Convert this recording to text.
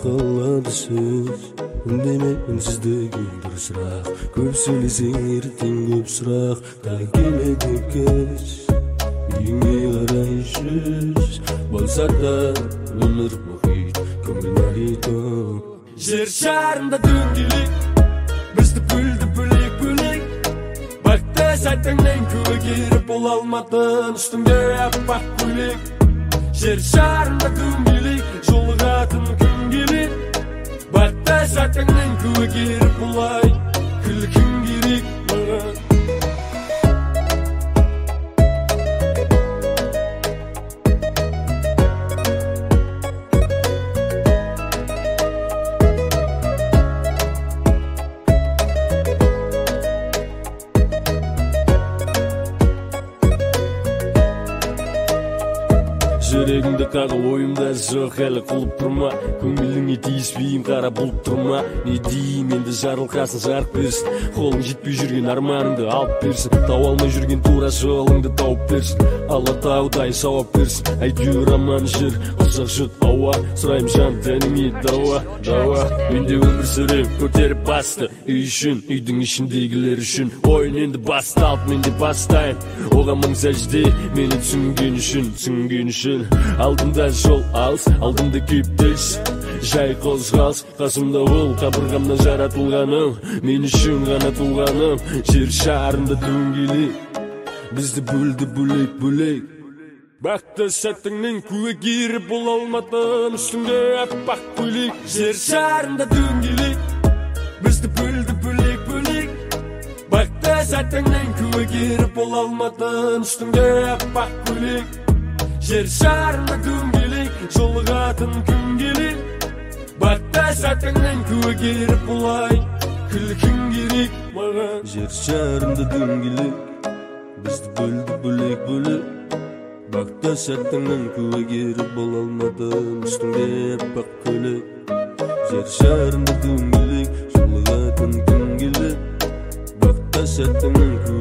kalады söz. Ündeme ünsüzdüğün bir sırak. Köp söylesең ертең көп сұрақ. Таң келеді кеш, үйіңе қарай жүз. Болса да өмір мұхит, көңіл мұхит. Жер шарында дөңгелек, бізді бөлді бөлек-бөлек. Бақты сәтіңнен көгеріп бола алмадың, үстіңде аппақ көйлек. Жер шарында дөңгелек, жолығатын күн келет. Бақты сәтіңнен көгеріп болай, күлкің керек маған. Жүрегіңді қағыл ойымда жоқ әлі құлып тұрма. Көңіліңе тиіспейім қара бұлып тұрма. Не дейім енді жарылқасын жарық берсін. Қолың жетпей жүрген арманыңды алып берсін. Тауалмай жүрген тура жолыңды тауып берсін. Алла таудай сауап берсін. Әйтеуір аман жүр ұзақ жұт ауа. Сұрайым жан тәніңе дауа. Менде өмір сүрем көтеріп басты. Үй үшін, үйдің ішіндегілер үшін. Ойын енді басталып менде бастайын. Оған мың сәжде мені түсінген үшін. Алдымда жол алыс, алдымда кептеліс. Жай қозғалыс, қасымда ол қабырғамнан жаратылғаным. Мен үшін ғана туғаным. Жер шарында дөңгелек, бізді бөлді бөлек-бөлек. Бақты сәтіңнен көгеріп бола алмадың, үстіңде аппақ көйлек. Жер шарында дөңгелек, бізді бөлді бөлек-бөлек. Бақты сәтіңнен көгеріп бола алмадың, үстіңде аппақ көйлек. Жер шарында дөңгелек, жолығатын күн келет. Бақты сәтіңнен көгеріп болай, күлкің керек маған. Жер шарында дөңгелек, бізді бөлді бөлек-бөлек. Бақты сәтіңнен көгеріп бола алмадың, үстіңде аппақ көйлек. Жер шарында дөңгелек, жолығатын күн келет. Бақты сәтіңнен